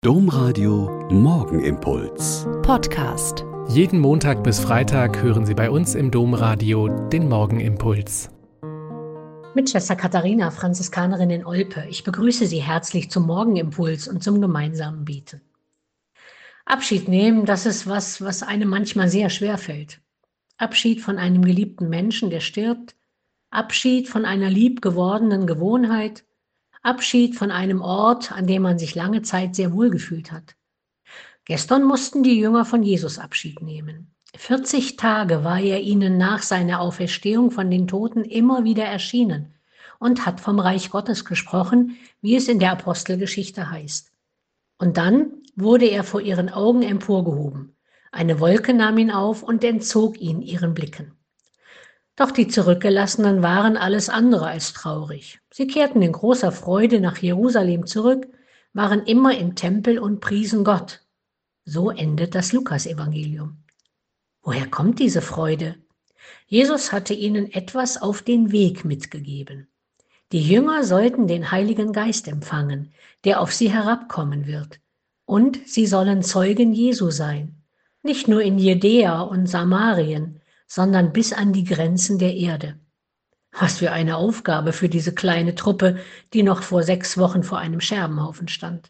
Domradio Morgenimpuls. Podcast. Jeden Montag bis Freitag hören Sie bei uns im Domradio den Morgenimpuls. Mit Schwester Katharina, Franziskanerin in Olpe. Ich begrüße Sie herzlich zum Morgenimpuls und zum gemeinsamen Beten. Abschied nehmen, das ist was einem manchmal sehr schwer fällt. Abschied von einem geliebten Menschen, der stirbt. Abschied von einer lieb gewordenen Gewohnheit. Abschied von einem Ort, an dem man sich lange Zeit sehr wohl gefühlt hat. Gestern mussten die Jünger von Jesus Abschied nehmen. 40 Tage war er ihnen nach seiner Auferstehung von den Toten immer wieder erschienen und hat vom Reich Gottes gesprochen, wie es in der Apostelgeschichte heißt. Und dann wurde er vor ihren Augen emporgehoben. Eine Wolke nahm ihn auf und entzog ihn ihren Blicken. Doch die Zurückgelassenen waren alles andere als traurig. Sie kehrten in großer Freude nach Jerusalem zurück, waren immer im Tempel und priesen Gott. So endet das Lukas-Evangelium. Woher kommt diese Freude? Jesus hatte ihnen etwas auf den Weg mitgegeben. Die Jünger sollten den Heiligen Geist empfangen, der auf sie herabkommen wird. Und sie sollen Zeugen Jesu sein, nicht nur in Judäa und Samarien, sondern bis an die Grenzen der Erde. Was für eine Aufgabe für diese kleine Truppe, die noch vor 6 Wochen vor einem Scherbenhaufen stand.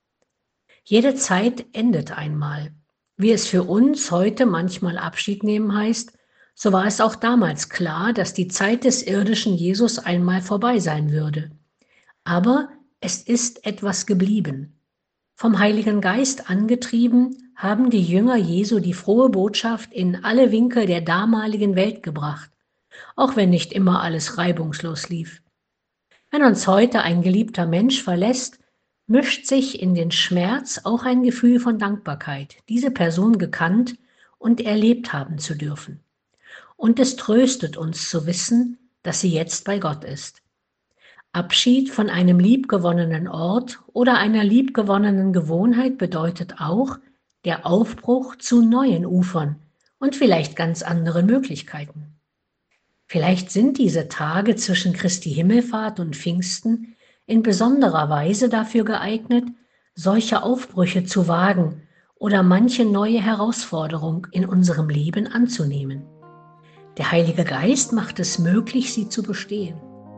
Jede Zeit endet einmal. Wie es für uns heute manchmal Abschied nehmen heißt, so war es auch damals klar, dass die Zeit des irdischen Jesus einmal vorbei sein würde. Aber es ist etwas geblieben. Vom Heiligen Geist angetrieben, haben die Jünger Jesu die frohe Botschaft in alle Winkel der damaligen Welt gebracht, auch wenn nicht immer alles reibungslos lief. Wenn uns heute ein geliebter Mensch verlässt, mischt sich in den Schmerz auch ein Gefühl von Dankbarkeit, diese Person gekannt und erlebt haben zu dürfen. Und es tröstet uns zu wissen, dass sie jetzt bei Gott ist. Abschied von einem liebgewonnenen Ort oder einer liebgewonnenen Gewohnheit bedeutet auch der Aufbruch zu neuen Ufern und vielleicht ganz anderen Möglichkeiten. Vielleicht sind diese Tage zwischen Christi Himmelfahrt und Pfingsten in besonderer Weise dafür geeignet, solche Aufbrüche zu wagen oder manche neue Herausforderung in unserem Leben anzunehmen. Der Heilige Geist macht es möglich, sie zu bestehen.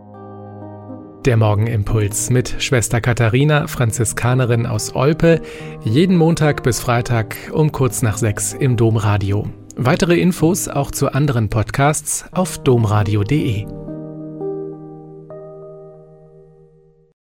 Der Morgenimpuls mit Schwester Katharina, Franziskanerin aus Olpe, jeden Montag bis Freitag um kurz nach 6 im Domradio. Weitere Infos auch zu anderen Podcasts auf domradio.de.